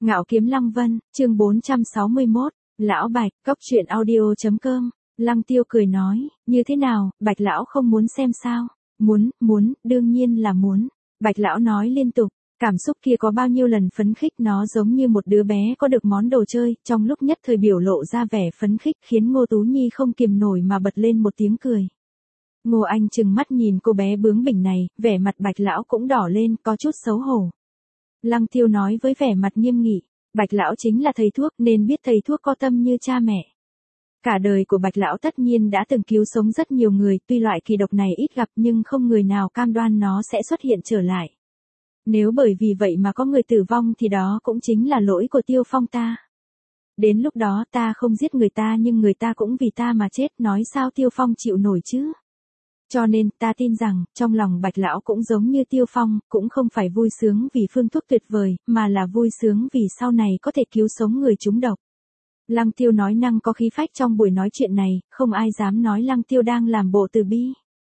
Ngạo Kiếm Lăng Vân, chương 461, Lão Bạch, Cốc truyện audio.com. Lăng Tiêu cười nói, như thế nào, Bạch Lão không muốn xem sao? Muốn, đương nhiên là muốn. Bạch Lão nói liên tục, cảm xúc kia có bao nhiêu lần phấn khích, nó giống như một đứa bé có được món đồ chơi, trong lúc nhất thời biểu lộ ra vẻ phấn khích khiến Ngô Tú Nhi không kìm nổi mà bật lên một tiếng cười. Ngô Anh trừng mắt nhìn cô bé bướng bỉnh này, vẻ mặt Bạch Lão cũng đỏ lên, có chút xấu hổ. Lăng Tiêu nói với vẻ mặt nghiêm nghị, Bạch Lão chính là thầy thuốc nên biết thầy thuốc có tâm như cha mẹ. Cả đời của Bạch Lão tất nhiên đã từng cứu sống rất nhiều người, tuy loại kỳ độc này ít gặp nhưng không người nào cam đoan nó sẽ xuất hiện trở lại. Nếu bởi vì vậy mà có người tử vong thì đó cũng chính là lỗi của Tiêu Phong ta. Đến lúc đó ta không giết người ta nhưng người ta cũng vì ta mà chết, nói sao Tiêu Phong chịu nổi chứ? Cho nên ta tin rằng, trong lòng Bạch Lão cũng giống như Tiêu Phong, cũng không phải vui sướng vì phương thuốc tuyệt vời, mà là vui sướng vì sau này có thể cứu sống người trúng độc. Lăng Tiêu nói năng có khí phách trong buổi nói chuyện này, không ai dám nói Lăng Tiêu đang làm bộ từ bi.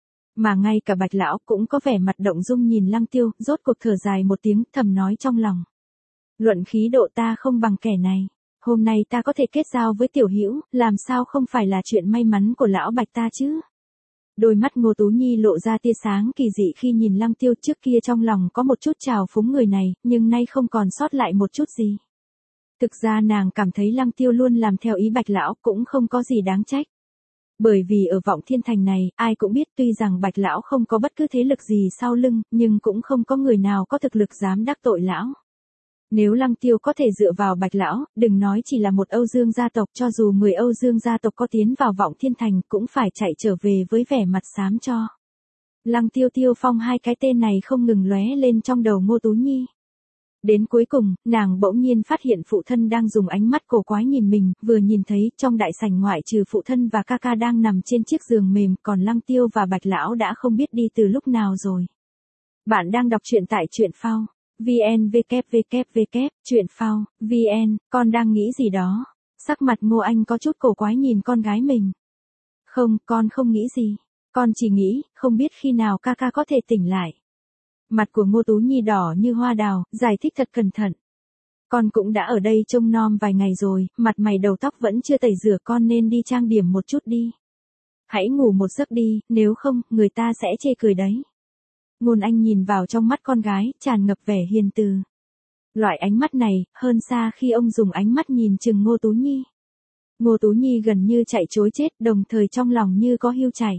Mà ngay cả Bạch Lão cũng có vẻ mặt động dung nhìn Lăng Tiêu, rốt cuộc thở dài một tiếng, thầm nói trong lòng. Luận khí độ ta không bằng kẻ này. Hôm nay ta có thể kết giao với Tiểu Hữu, làm sao không phải là chuyện may mắn của Lão Bạch ta chứ? Đôi mắt Ngô Tú Nhi lộ ra tia sáng kỳ dị khi nhìn Lăng Tiêu, trước kia trong lòng có một chút trào phúng người này, nhưng nay không còn sót lại một chút gì. Thực ra nàng cảm thấy Lăng Tiêu luôn làm theo ý Bạch Lão cũng không có gì đáng trách. Bởi vì ở Vọng Thiên Thành này, ai cũng biết tuy rằng Bạch Lão không có bất cứ thế lực gì sau lưng, nhưng cũng không có người nào có thực lực dám đắc tội Lão. Nếu Lăng Tiêu có thể dựa vào Bạch Lão, đừng nói chỉ là một Âu Dương gia tộc, cho dù 10 Âu Dương gia tộc có tiến vào Vọng Thiên Thành cũng phải chạy trở về với vẻ mặt xám cho. Lăng Tiêu, Tiêu Phong, hai cái tên này không ngừng lóe lên trong đầu Ngô Tú Nhi. Đến cuối cùng, nàng bỗng nhiên phát hiện phụ thân đang dùng ánh mắt cổ quái nhìn mình, vừa nhìn thấy trong đại sảnh ngoại trừ phụ thân và ca ca đang nằm trên chiếc giường mềm, còn Lăng Tiêu và Bạch Lão đã không biết đi từ lúc nào rồi. Bạn đang đọc truyện tại truyện phao. Truyện phao, VN, con đang nghĩ gì đó? Sắc mặt Ngô Anh có chút cổ quái nhìn con gái mình. Không, con không nghĩ gì. Con chỉ nghĩ, không biết khi nào ca ca có thể tỉnh lại. Mặt của Ngô Tú Nhi đỏ như hoa đào, giải thích thật cẩn thận. Con cũng đã ở đây trông nom vài ngày rồi, mặt mày đầu tóc vẫn chưa tẩy rửa, con nên đi trang điểm một chút đi. Hãy ngủ một giấc đi, nếu không, người ta sẽ chê cười đấy. Ngôn Anh nhìn vào trong mắt con gái, tràn ngập vẻ hiền từ. Loại ánh mắt này, hơn xa khi ông dùng ánh mắt nhìn chừng Ngô Tú Nhi. Ngô Tú Nhi gần như chạy trối chết, đồng thời trong lòng như có hiu chảy.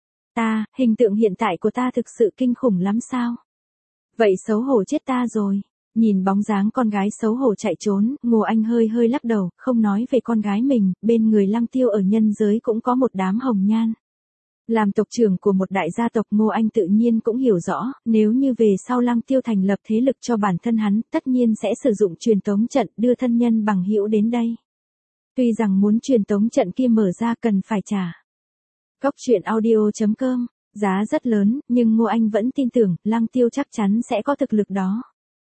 Hình tượng hiện tại của ta thực sự kinh khủng lắm sao? Vậy xấu hổ chết ta rồi. Nhìn bóng dáng con gái xấu hổ chạy trốn, Ngô Anh hơi lắc đầu, không nói về con gái mình, bên người Lăng Tiêu ở nhân giới cũng có một đám hồng nhan. Làm tộc trưởng của một đại gia tộc, Ngô Anh tự nhiên cũng hiểu rõ, nếu như về sau Lăng Tiêu thành lập thế lực cho bản thân hắn, tất nhiên sẽ sử dụng truyền tống trận đưa thân nhân bằng hữu đến đây. Tuy rằng muốn truyền tống trận kia mở ra cần phải trả Cốc truyện audio.com, giá rất lớn, nhưng Ngô Anh vẫn tin tưởng, Lăng Tiêu chắc chắn sẽ có thực lực đó.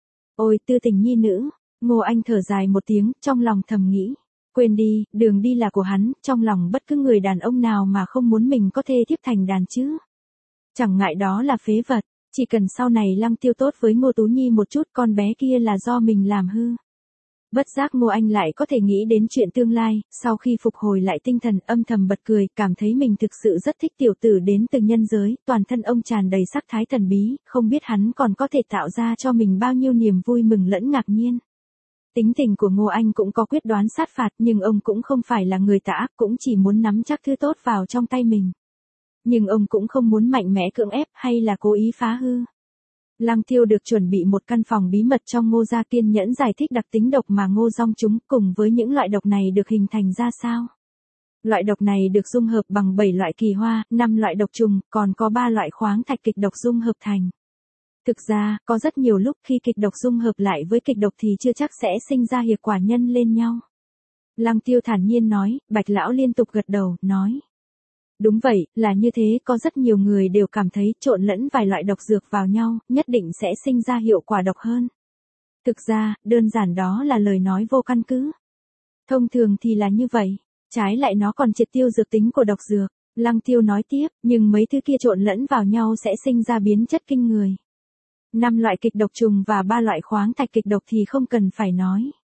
Ôi tư tình nhi nữ, Ngô Anh thở dài một tiếng, trong lòng thầm nghĩ. Quên đi, đường đi là của hắn, trong lòng bất cứ người đàn ông nào mà không muốn mình có thê thiếp thành đàn chứ. Chẳng ngại đó là phế vật, chỉ cần sau này Lăng Tiêu tốt với Ngô Tú Nhi một chút, con bé kia là do mình làm hư. Bất giác Ngô Anh lại có thể nghĩ đến chuyện tương lai, sau khi phục hồi lại tinh thần âm thầm bật cười, cảm thấy mình thực sự rất thích tiểu tử đến từ nhân giới, toàn thân ông tràn đầy sắc thái thần bí, không biết hắn còn có thể tạo ra cho mình bao nhiêu niềm vui mừng lẫn ngạc nhiên. Tính tình của Ngô Anh cũng có quyết đoán sát phạt, nhưng ông cũng không phải là người tà ác, cũng chỉ muốn nắm chắc thứ tốt vào trong tay mình. Nhưng ông cũng không muốn mạnh mẽ cưỡng ép hay là cố ý phá hư. Lăng Tiêu được chuẩn bị một căn phòng bí mật trong Ngô gia, kiên nhẫn giải thích đặc tính độc mà Ngô Dong chúng cùng với những loại độc này được hình thành ra sao. Loại độc này được dung hợp bằng 7 loại kỳ hoa, 5 loại độc trùng, còn có 3 loại khoáng thạch kịch độc dung hợp thành. Thực ra, có rất nhiều lúc khi kịch độc dung hợp lại với kịch độc thì chưa chắc sẽ sinh ra hiệu quả nhân lên nhau. Lăng Tiêu thản nhiên nói, Bạch Lão liên tục gật đầu, nói. Đúng vậy, là như thế, có rất nhiều người đều cảm thấy trộn lẫn vài loại độc dược vào nhau, nhất định sẽ sinh ra hiệu quả độc hơn. Thực ra, đơn giản đó là lời nói vô căn cứ. Thông thường thì là như vậy, trái lại nó còn triệt tiêu dược tính của độc dược. Lăng Tiêu nói tiếp, nhưng mấy thứ kia trộn lẫn vào nhau sẽ sinh ra biến chất kinh người. 5 loại kịch độc trùng và 3 loại khoáng thạch kịch độc thì không cần phải nói.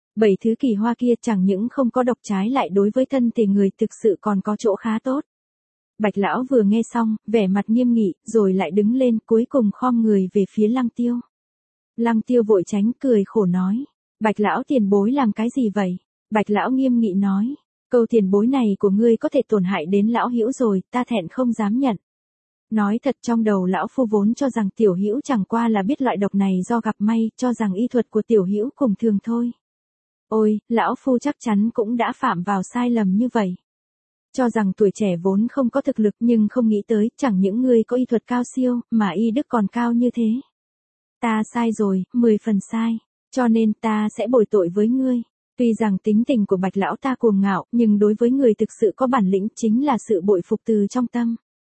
7 thứ kỳ hoa kia chẳng những không có độc, trái lại đối với thân thể người thực sự còn có chỗ khá tốt. Bạch lão vừa nghe xong, vẻ mặt nghiêm nghị, rồi lại đứng lên, cuối cùng khom người về phía Lăng Tiêu. Lăng Tiêu vội tránh, cười khổ nói. Bạch lão tiền bối làm cái gì vậy? Bạch lão nghiêm nghị nói. Câu tiền bối này của ngươi có thể tổn hại đến lão hữu rồi, ta thẹn không dám nhận. Nói thật, trong đầu lão phu vốn cho rằng tiểu hữu chẳng qua là biết loại độc này do gặp may, cho rằng y thuật của tiểu hữu cùng thường thôi. Ôi, lão phu chắc chắn cũng đã phạm vào sai lầm như vậy. Cho rằng tuổi trẻ vốn không có thực lực, nhưng không nghĩ tới, chẳng những ngươi có y thuật cao siêu, mà y đức còn cao như thế. Ta sai rồi, 10 phần sai, cho nên ta sẽ bồi tội với ngươi. Tuy rằng tính tình của Bạch lão ta cuồng ngạo, nhưng đối với người thực sự có bản lĩnh chính là sự bội phục từ trong tâm.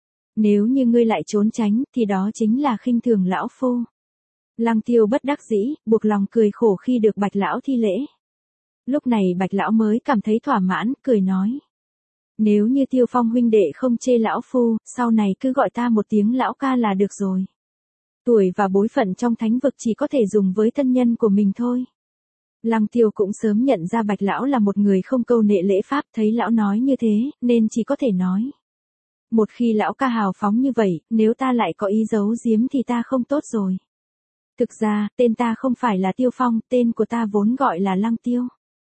Nếu như ngươi lại trốn tránh, thì đó chính là khinh thường lão phu. Lăng Tiêu bất đắc dĩ, buộc lòng cười khổ khi được Bạch lão thi lễ. Lúc này Bạch lão mới cảm thấy thỏa mãn, cười nói. Nếu như Tiêu Phong huynh đệ không chê lão phu, sau này cứ gọi ta một tiếng lão ca là được rồi. Tuổi và bối phận trong thánh vực chỉ có thể dùng với thân nhân của mình thôi. Lăng Tiêu cũng sớm nhận ra Bạch lão là một người không câu nệ lễ pháp, thấy lão nói như thế, nên chỉ có thể nói. Một khi lão ca hào phóng như vậy, nếu ta lại có ý giấu giếm thì ta không tốt rồi. Thực ra, tên ta không phải là Tiêu Phong, tên của ta vốn gọi là Lăng Tiêu.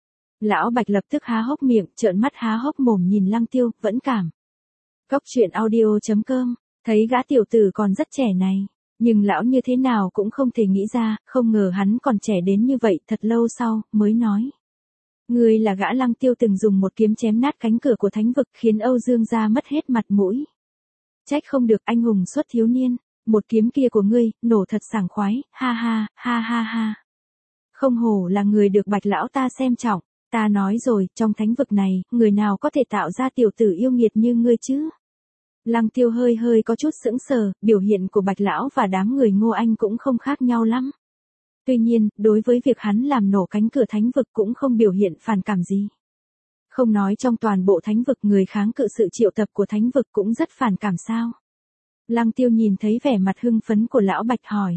Lão Bạch lập tức há hốc miệng, trợn mắt há hốc mồm nhìn Lăng Tiêu, vẫn cảm. Cốc truyện audio.com, thấy gã tiểu tử còn rất trẻ này, nhưng lão như thế nào cũng không thể nghĩ ra, không ngờ hắn còn trẻ đến như vậy, thật lâu sau, mới nói. Ngươi là gã Lăng Tiêu từng dùng một kiếm chém nát cánh cửa của thánh vực, khiến Âu Dương gia mất hết mặt mũi. Trách không được anh hùng xuất thiếu niên, một kiếm kia của ngươi, nổ thật sảng khoái, ha ha, ha ha ha. Không hổ là người được Bạch lão ta xem trọng. Ta nói rồi, trong thánh vực này, người nào có thể tạo ra tiểu tử yêu nghiệt như ngươi chứ? Lăng Tiêu hơi có chút sững sờ, biểu hiện của Bạch lão và đám người Ngô Anh cũng không khác nhau lắm. Tuy nhiên, đối với việc hắn làm nổ cánh cửa thánh vực cũng không biểu hiện phản cảm gì. Không nói trong toàn bộ thánh vực, người kháng cự sự triệu tập của thánh vực cũng rất phản cảm sao? Lăng Tiêu nhìn thấy vẻ mặt hưng phấn của lão Bạch hỏi.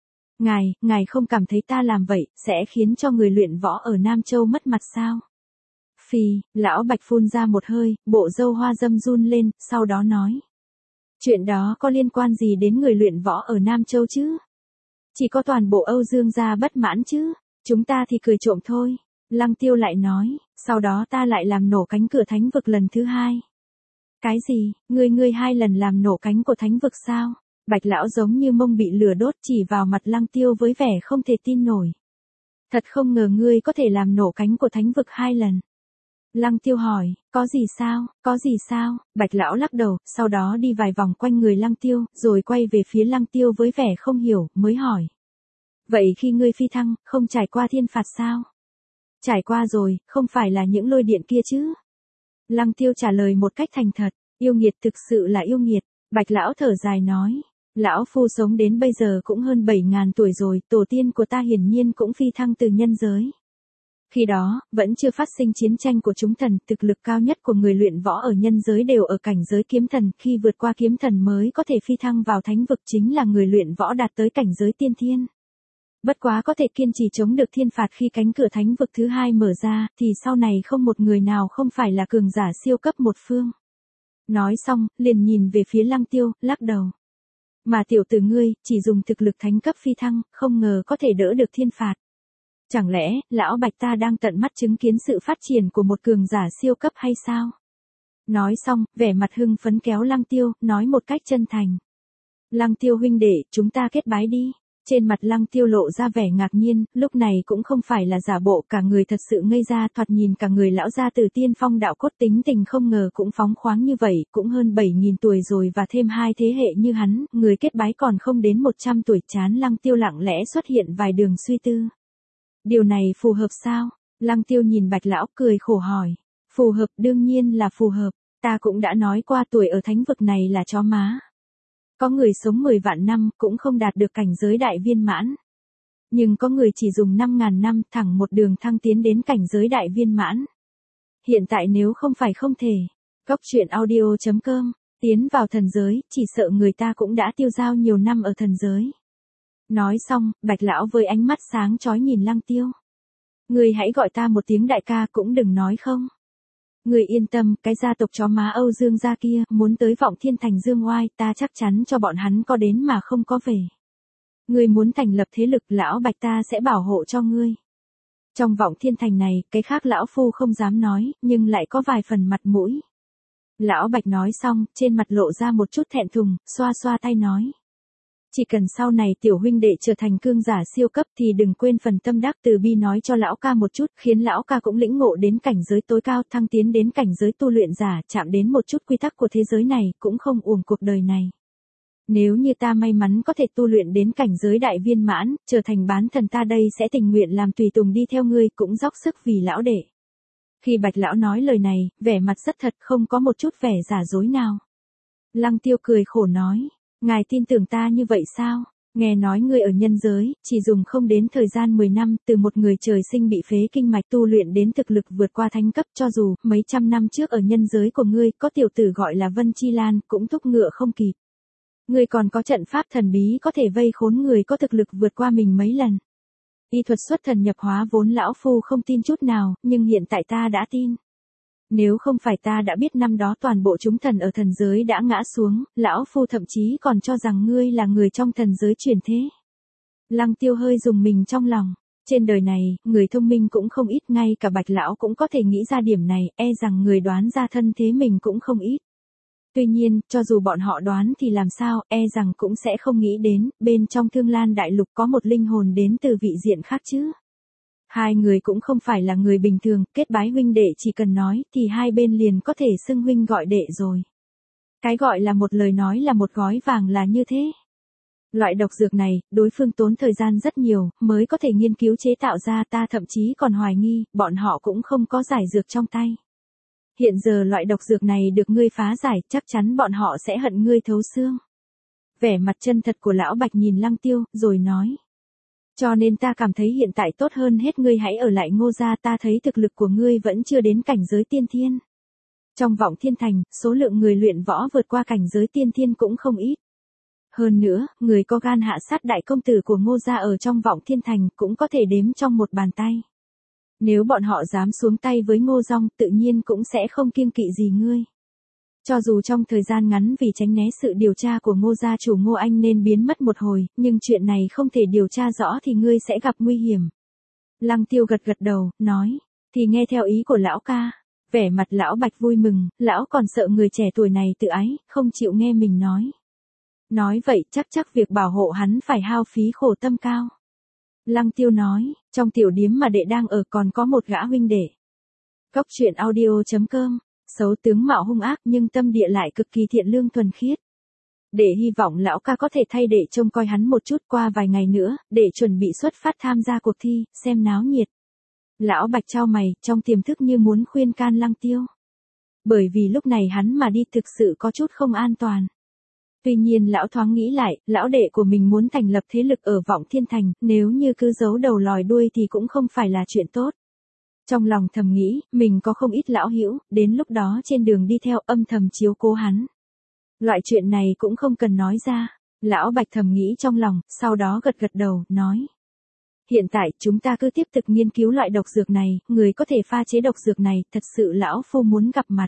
Ngài không cảm thấy ta làm vậy, sẽ khiến cho người luyện võ ở Nam Châu mất mặt sao? Phì, lão Bạch phun ra một hơi, bộ râu hoa râm run lên, sau đó nói. Chuyện đó có liên quan gì đến người luyện võ ở Nam Châu chứ? Chỉ có toàn bộ Âu Dương gia bất mãn chứ, chúng ta thì cười trộm thôi. Lăng Tiêu lại nói, sau đó ta lại làm nổ cánh cửa thánh vực lần thứ 2. Cái gì, ngươi 2 lần làm nổ cánh của thánh vực sao? Bạch lão giống như mông bị lửa đốt, chỉ vào mặt Lăng Tiêu với vẻ không thể tin nổi. Thật không ngờ ngươi có thể làm nổ cánh của thánh vực 2 lần. Lăng Tiêu hỏi, có gì sao? Bạch lão lắc đầu, sau đó đi vài vòng quanh người Lăng Tiêu, rồi quay về phía Lăng Tiêu với vẻ không hiểu, mới hỏi. Vậy khi ngươi phi thăng, không trải qua thiên phạt sao? Trải qua rồi, không phải là những lôi điện kia chứ? Lăng Tiêu trả lời một cách thành thật, yêu nghiệt thực sự là yêu nghiệt. Bạch lão thở dài nói. Lão phu sống đến bây giờ cũng hơn 7.000 tuổi rồi, tổ tiên của ta hiển nhiên cũng phi thăng từ nhân giới. Khi đó, vẫn chưa phát sinh chiến tranh của chúng thần, thực lực cao nhất của người luyện võ ở nhân giới đều ở cảnh giới kiếm thần, khi vượt qua kiếm thần mới có thể phi thăng vào thánh vực, chính là người luyện võ đạt tới cảnh giới tiên thiên. Bất quá có thể kiên trì chống được thiên phạt khi cánh cửa thánh vực thứ 2 mở ra, thì sau này không một người nào không phải là cường giả siêu cấp một phương. Nói xong, liền nhìn về phía Lăng Tiêu, lắc đầu. Mà tiểu tử ngươi, chỉ dùng thực lực thánh cấp phi thăng, không ngờ có thể đỡ được thiên phạt. Chẳng lẽ, lão Bạch ta đang tận mắt chứng kiến sự phát triển của một cường giả siêu cấp hay sao? Nói xong, vẻ mặt hưng phấn kéo Lăng Tiêu, nói một cách chân thành. Lăng Tiêu huynh đệ, chúng ta kết bái đi. Trên mặt Lăng Tiêu lộ ra vẻ ngạc nhiên, lúc này cũng không phải là giả bộ, cả người thật sự ngây ra, thoạt nhìn cả người lão gia từ tiên phong đạo cốt, tính tình không ngờ cũng phóng khoáng như vậy, cũng hơn 7.000 tuổi rồi và thêm 2 thế hệ như hắn, người kết bái còn không đến 100 tuổi. Chán Lăng Tiêu lặng lẽ xuất hiện vài đường suy tư. Điều này phù hợp sao? Lăng Tiêu nhìn Bạch lão cười khổ hỏi. Phù hợp, đương nhiên là phù hợp, ta cũng đã nói qua tuổi ở thánh vực này là chó má. Có người sống 10 vạn năm cũng không đạt được cảnh giới đại viên mãn. Nhưng có người chỉ dùng 5.000 năm thẳng một đường thăng tiến đến cảnh giới đại viên mãn. Hiện tại nếu không phải không thể, Cốc truyện audio.com, tiến vào thần giới, chỉ sợ người ta cũng đã tiêu dao nhiều năm ở thần giới. Nói xong, Bạch lão với ánh mắt sáng chói nhìn Lăng Tiêu. Ngươi hãy gọi ta một tiếng đại ca cũng đừng nói không. Ngươi yên tâm, cái gia tộc chó má Âu Dương gia kia, muốn tới Vọng Thiên Thành dương oai, ta chắc chắn cho bọn hắn có đến mà không có về. Ngươi muốn thành lập thế lực, lão Bạch ta sẽ bảo hộ cho ngươi. Trong Vọng Thiên Thành này, cái khác lão phu không dám nói, nhưng lại có vài phần mặt mũi. Lão Bạch nói xong, trên mặt lộ ra một chút thẹn thùng, xoa xoa tay nói. Chỉ cần sau này tiểu huynh đệ trở thành cương giả siêu cấp thì đừng quên phần tâm đắc từ bi nói cho lão ca một chút, khiến lão ca cũng lĩnh ngộ đến cảnh giới tối cao, thăng tiến đến cảnh giới tu luyện giả, chạm đến một chút quy tắc của thế giới này, cũng không uổng cuộc đời này. Nếu như ta may mắn có thể tu luyện đến cảnh giới đại viên mãn, trở thành bán thần, ta đây sẽ tình nguyện làm tùy tùng đi theo ngươi, cũng dốc sức vì lão đệ. Khi Bạch lão nói lời này, vẻ mặt rất thật, không có một chút vẻ giả dối nào. Lăng Tiêu cười khổ nói, ngài tin tưởng ta như vậy sao? Nghe nói ngươi ở nhân giới, chỉ dùng không đến thời gian 10 năm, từ một người trời sinh bị phế kinh mạch tu luyện đến thực lực vượt qua thánh cấp, cho dù mấy trăm năm trước ở nhân giới của ngươi có tiểu tử gọi là Vân Chi Lan, cũng thúc ngựa không kịp. Ngươi còn có trận pháp thần bí có thể vây khốn người có thực lực vượt qua mình mấy lần. Y thuật xuất thần nhập hóa vốn lão phu không tin chút nào, nhưng hiện tại ta đã tin. Nếu không phải ta đã biết năm đó toàn bộ chúng thần ở thần giới đã ngã xuống, lão phu thậm chí còn cho rằng ngươi là người trong thần giới chuyển thế. Lăng Tiêu hơi rùng mình trong lòng. Trên đời này, người thông minh cũng không ít, ngay cả Bạch lão cũng có thể nghĩ ra điểm này, e rằng người đoán ra thân thế mình cũng không ít. Tuy nhiên, cho dù bọn họ đoán thì làm sao, e rằng cũng sẽ không nghĩ đến, bên trong Thương Lan Đại Lục có một linh hồn đến từ vị diện khác chứ. Hai người cũng không phải là người bình thường, kết bái huynh đệ chỉ cần nói thì hai bên liền có thể xưng huynh gọi đệ rồi. Cái gọi là một lời nói là một gói vàng là như thế. Loại độc dược này, đối phương tốn thời gian rất nhiều, mới có thể nghiên cứu chế tạo ra, ta thậm chí còn hoài nghi, bọn họ cũng không có giải dược trong tay. Hiện giờ loại độc dược này được ngươi phá giải, chắc chắn bọn họ sẽ hận ngươi thấu xương. Vẻ mặt chân thật của lão Bạch nhìn Lăng Tiêu, rồi nói. Cho nên ta cảm thấy hiện tại tốt hơn hết ngươi hãy ở lại Ngô gia, ta thấy thực lực của ngươi vẫn chưa đến cảnh giới tiên thiên. Trong Vọng Thiên Thành, số lượng người luyện võ vượt qua cảnh giới tiên thiên cũng không ít. Hơn nữa, người có gan hạ sát đại công tử của Ngô gia ở trong Vọng Thiên Thành cũng có thể đếm trong một bàn tay. Nếu bọn họ dám xuống tay với Ngô Dong, tự nhiên cũng sẽ không kiêng kỵ gì ngươi. Cho dù trong thời gian ngắn vì tránh né sự điều tra của Ngô gia chủ Ngô Anh nên biến mất một hồi, nhưng chuyện này không thể điều tra rõ thì ngươi sẽ gặp nguy hiểm. Lăng Tiêu gật gật đầu, nói, thì nghe theo ý của lão ca. Vẻ mặt lão Bạch vui mừng, lão còn sợ người trẻ tuổi này tự ái, không chịu nghe mình nói. Nói vậy chắc việc bảo hộ hắn phải hao phí khổ tâm cao. Lăng Tiêu nói, trong tiểu điếm mà đệ đang ở còn có một gã huynh đệ. Cốc truyện audio.com, xấu tướng mạo hung ác nhưng tâm địa lại cực kỳ thiện lương thuần khiết. Để hy vọng lão ca có thể thay đệ trông coi hắn một chút, qua vài ngày nữa, để chuẩn bị xuất phát tham gia cuộc thi, xem náo nhiệt. Lão Bạch chau mày, trong tiềm thức như muốn khuyên can Lăng Tiêu. Bởi vì lúc này hắn mà đi thực sự có chút không an toàn. Tuy nhiên lão thoáng nghĩ lại, lão đệ của mình muốn thành lập thế lực ở Vọng Thiên Thành, nếu như cứ giấu đầu lòi đuôi thì cũng không phải là chuyện tốt. Trong lòng thầm nghĩ, mình có không ít lão hữu, đến lúc đó trên đường đi theo âm thầm chiếu cố hắn. Loại chuyện này cũng không cần nói ra. Lão Bạch thầm nghĩ trong lòng, sau đó gật gật đầu, nói. Hiện tại, chúng ta cứ tiếp tục nghiên cứu loại độc dược này, người có thể pha chế độc dược này, thật sự lão phu muốn gặp mặt.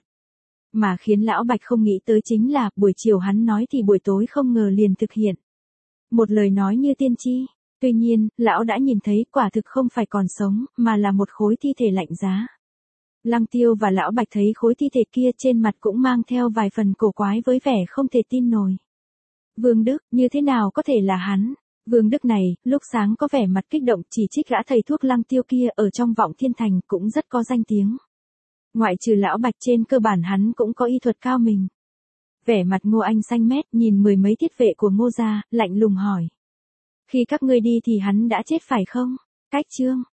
Mà khiến lão Bạch không nghĩ tới chính là, buổi chiều hắn nói thì buổi tối không ngờ liền thực hiện. Một lời nói như tiên tri. Tuy nhiên, lão đã nhìn thấy quả thực không phải còn sống, mà là một khối thi thể lạnh giá. Lăng Tiêu và lão Bạch thấy khối thi thể kia trên mặt cũng mang theo vài phần cổ quái với vẻ không thể tin nổi. Vương Đức, như thế nào có thể là hắn? Vương Đức này, lúc sáng có vẻ mặt kích động chỉ trích gã thầy thuốc Lăng Tiêu kia ở trong Vọng Thiên Thành cũng rất có danh tiếng. Ngoại trừ lão Bạch trên cơ bản hắn cũng có y thuật cao mình. Vẻ mặt Ngô Anh xanh mét nhìn mười mấy thiết vệ của Ngô gia, lạnh lùng hỏi. Khi các ngươi đi thì hắn đã chết phải không? Cách chương.